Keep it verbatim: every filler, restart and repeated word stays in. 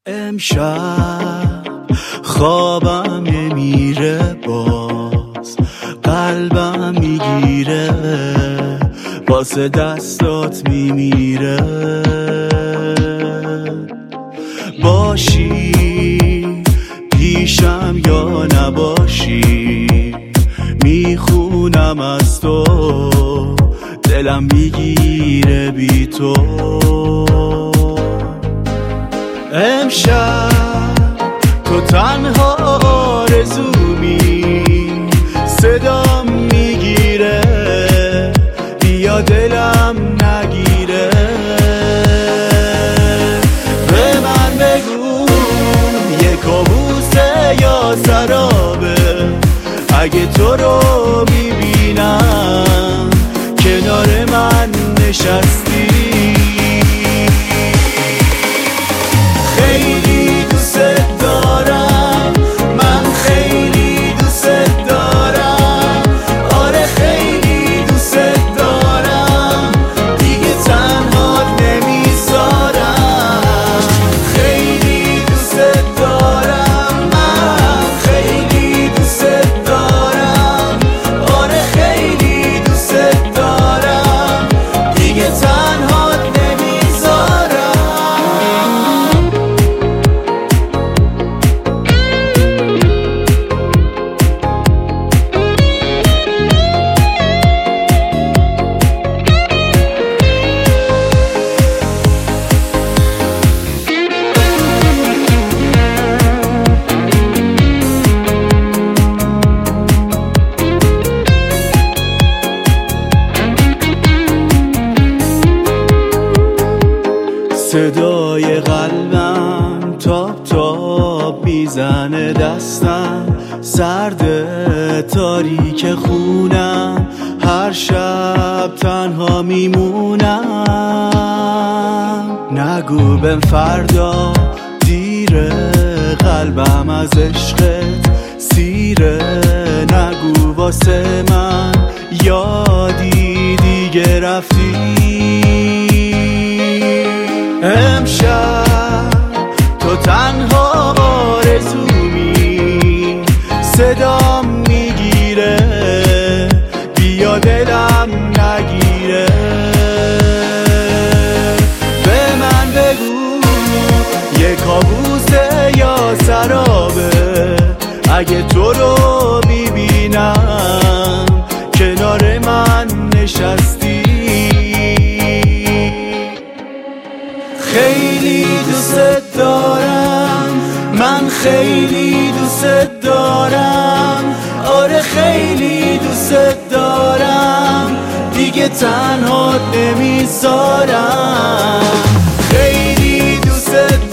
امشب خوابم نمیره، باز قلبم میگیره، واسه دستات میمیره. باشی پیشم یا نباشی، میخونم از تو، دلم میگیره بی تو. امشب تو تنها آرزومی، صدام میگیره، بیا دلم نگیره. به من بگو یه کابوسه یا سرابه، اگه تو رو میبینم کنار من نشستی. خیلی دوست دارم، من خیلی دوست دارم، آره خیلی دوست دارم، دیگه تنها نمیذارم. خیلی دوست دارم، من خیلی دوست دارم، آره خیلی دوست دارم، دیگه تنها نمیذارم. صدای قلبم تاب تاب میزنه، دستم سرده، تاریک خونم، هر شب تنها میمونم. نگو بهم فردا دیره، قلبم از عشقت سیره، نگو واسه من یادی دیگه رفتی. امشب تو تنها آرزومی، صدام میگیره، بیا دلم نگیره. به من بگو یه کابوسه یا سرابه، اگه تو رو میبینم کنار من نشستی. خیلی دوست دارم، من خیلی دوست دارم، آره خیلی دوست دارم، دیگه تنها نمیذارم. خیلی دوست